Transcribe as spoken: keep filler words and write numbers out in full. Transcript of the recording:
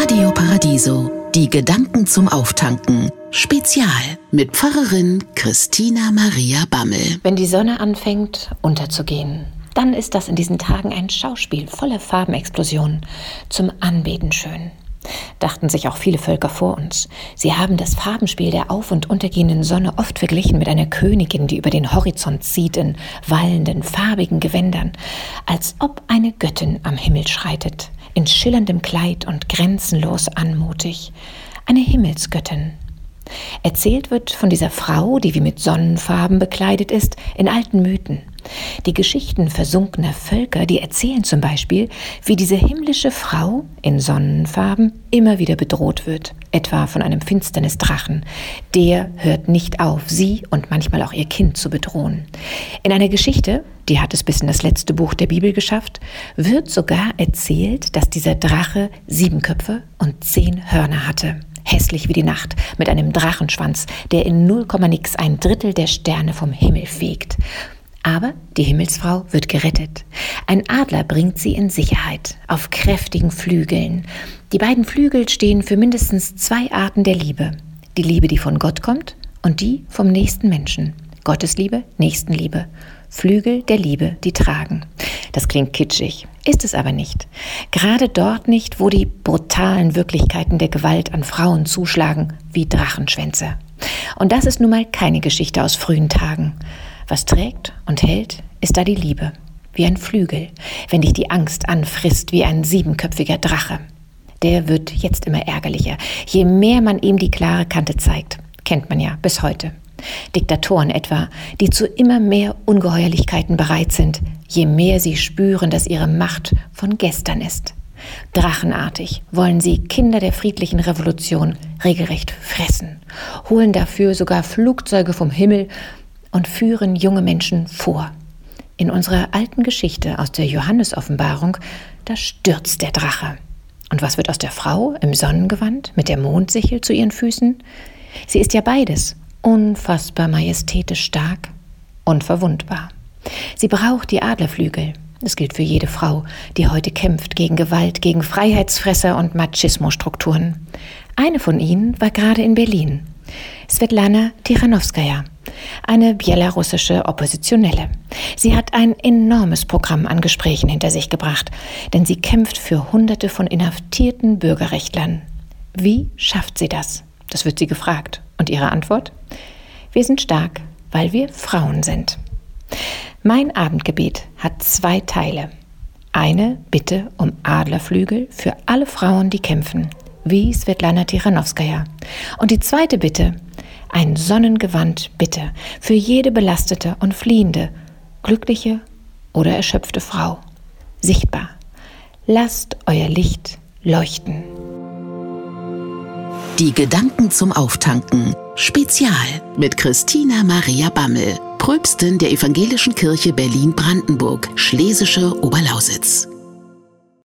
Radio Paradiso, die Gedanken zum Auftanken. Spezial mit Pfarrerin Christina Maria Bammel. Wenn die Sonne anfängt unterzugehen, dann ist das in diesen Tagen ein Schauspiel voller Farbenexplosionen. Zum Anbeten schön. Dachten sich auch viele Völker vor uns. Sie haben das Farbenspiel der auf- und untergehenden Sonne oft verglichen mit einer Königin, die über den Horizont zieht in wallenden, farbigen Gewändern, als ob eine Göttin am Himmel schreitet, in schillerndem Kleid und grenzenlos anmutig. Eine Himmelsgöttin. Erzählt wird von dieser Frau, die wie mit Sonnenfarben bekleidet ist, in alten Mythen. Die Geschichten versunkener Völker, die erzählen zum Beispiel, wie diese himmlische Frau in Sonnenfarben immer wieder bedroht wird, etwa von einem Finsternisdrachen. Der hört nicht auf, sie und manchmal auch ihr Kind zu bedrohen. In einer Geschichte, die hat es bis in das letzte Buch der Bibel geschafft, wird sogar erzählt, dass dieser Drache sieben Köpfe und zehn Hörner hatte. Hässlich wie die Nacht, mit einem Drachenschwanz, der in null Komma nix ein Drittel der Sterne vom Himmel fegt. Aber die Himmelsfrau wird gerettet. Ein Adler bringt sie in Sicherheit, auf kräftigen Flügeln. Die beiden Flügel stehen für mindestens zwei Arten der Liebe. Die Liebe, die von Gott kommt, und die vom nächsten Menschen. Gottesliebe, Nächstenliebe. Flügel der Liebe, die tragen. Das klingt kitschig, ist es aber nicht. Gerade dort nicht, wo die brutalen Wirklichkeiten der Gewalt an Frauen zuschlagen, wie Drachenschwänze. Und das ist nun mal keine Geschichte aus frühen Tagen. Was trägt und hält, ist da die Liebe, wie ein Flügel, wenn dich die Angst anfrisst wie ein siebenköpfiger Drache. Der wird jetzt immer ärgerlicher, je mehr man ihm die klare Kante zeigt. Kennt man ja bis heute. Diktatoren etwa, die zu immer mehr Ungeheuerlichkeiten bereit sind, je mehr sie spüren, dass ihre Macht von gestern ist. Drachenartig wollen sie Kinder der friedlichen Revolution regelrecht fressen, holen dafür sogar Flugzeuge vom Himmel und führen junge Menschen vor. In unserer alten Geschichte aus der Johannes-Offenbarung, da stürzt der Drache. Und was wird aus der Frau im Sonnengewand mit der Mondsichel zu ihren Füßen? Sie ist ja beides, unfassbar majestätisch stark und verwundbar. Sie braucht die Adlerflügel. Das gilt für jede Frau, die heute kämpft gegen Gewalt, gegen Freiheitsfresser und Machismo-Strukturen. Eine von ihnen war gerade in Berlin. Svetlana Tichanowskaja, eine belarussische Oppositionelle. Sie hat ein enormes Programm an Gesprächen hinter sich gebracht, denn sie kämpft für Hunderte von inhaftierten Bürgerrechtlern. Wie schafft sie das? Das wird sie gefragt. Und ihre Antwort? Wir sind stark, weil wir Frauen sind. Mein Abendgebet hat zwei Teile. Eine Bitte um Adlerflügel für alle Frauen, die kämpfen, wie Svetlana Tichanowskaja. Und die zweite Bitte, ein Sonnengewand Bitte für jede belastete und fliehende, glückliche oder erschöpfte Frau. Sichtbar. Lasst euer Licht leuchten. Die Gedanken zum Auftanken. Spezial mit Christina Maria Bammel, Pröpstin der Evangelischen Kirche Berlin-Brandenburg, Schlesische Oberlausitz.